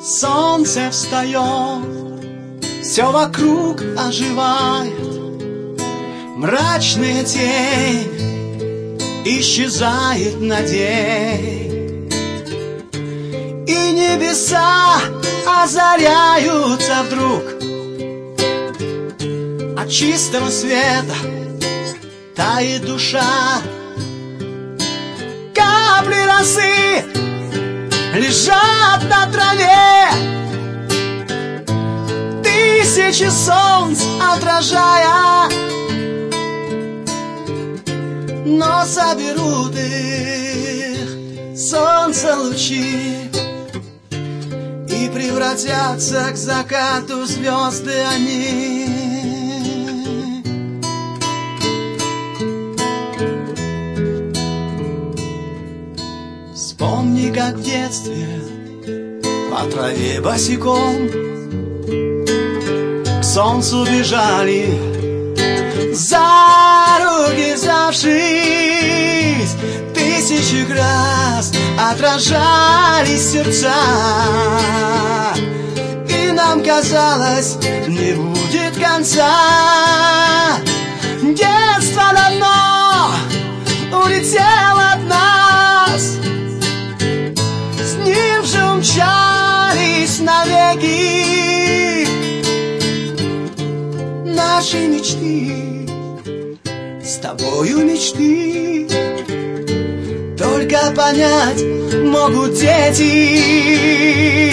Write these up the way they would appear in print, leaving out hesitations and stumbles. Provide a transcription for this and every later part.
Солнце встает, все вокруг оживает, мрачная тень исчезает на день, и небеса озаряются вдруг от чистого света тает душа. Капли росы лежат на траве, тысячи солнц отражая, но соберут их солнце лучи и превратятся к закату звезды они. Вспомни, как в детстве по траве босиком к солнцу бежали, за руки взявшись, тысячи раз отражались сердца, и нам казалось, не будет конца. Детство давно улетело от нас, с ним же умчались навеки наши мечты, с тобою мечты. Только понять могут дети.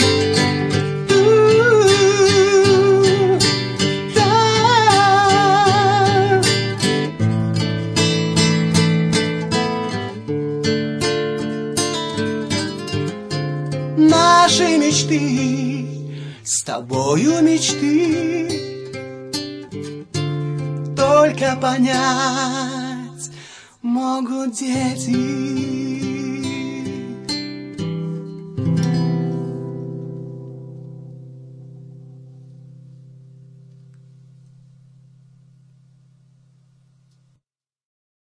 Наши мечты, с тобою мечты, только понять могут дети.